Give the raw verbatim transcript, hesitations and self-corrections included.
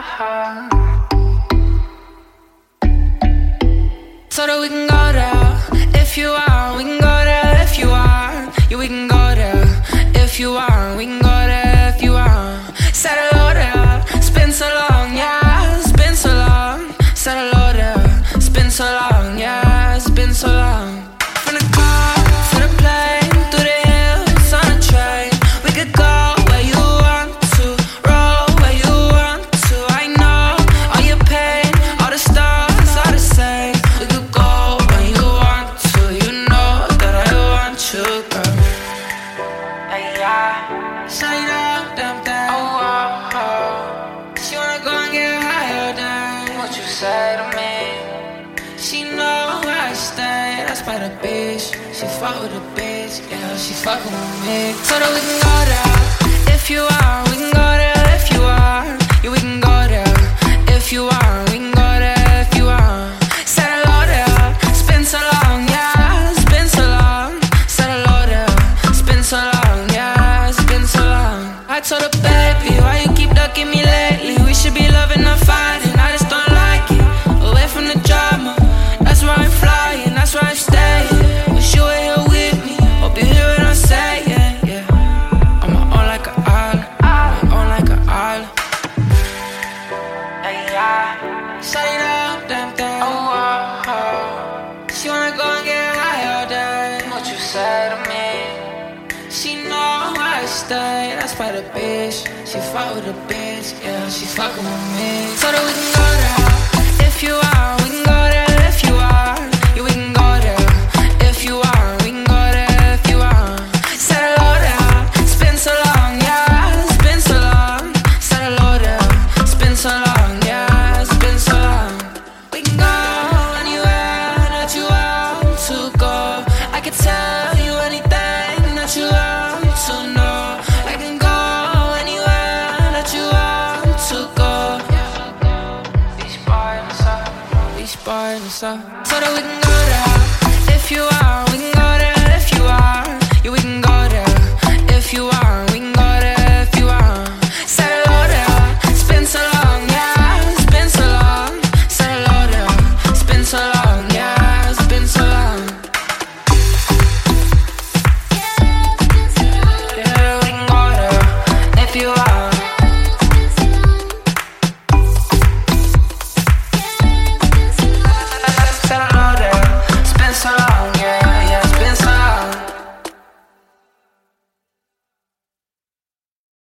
So that we can go there. If you want, we can go there. If you want, yeah, we can go there. If you want, we can go there. If you want, settle order. It's been so long, yeah. It's been so long. Settle order. It's been so long, yeah. It's been so long. From the car to the plane, through the hills on a train. We could go where you want to, roll where you want to. I know all your pain, all the stars are the same. We could go where you want to. You know that I want you, girl. Hey, yeah. Say that damn thing. Oh, oh, oh. She wanna go and get higher than what you say to me. She know where I stay, that's by the beach. She fuck with the bitch, yeah, she fucking with me. So that we can go there. If you want, we can go there. If you want, yeah, we can go there. If you want, we can go there. If you want, settle order. It's been so long, yeah. It's been so long. Settle order. It's been so long, yeah. It's been so long. I told her, baby, why you keep ducking me lately? We should be loving, not fighting. I just don't like it. Away from the drama. That's why I'm flying, that's why I'm staying. Wish you were here with me, hope you hear what I'm saying, yeah. I'm my own like a island, my own like a island. Hey, yeah. Say that damn thing. Oh, oh, oh. She wanna go and get higher than what you say to me. She know where I stay, that's by the beach. She fuck with the bitch, yeah, she fucking with me. So that we can go there. If you want, we can go there. If you want, yeah, we can go there. If you want, we can go there. If you want, settle order. It's been so long, yeah. It's been so long. Settle order. It's been so long, yeah. It's been so long. We can go anywhere that you want to go. I can tell you anything that you want to know. I can go anywhere that you want to go. Beach bar in the sun, beach bar in the sun. So that we can go there.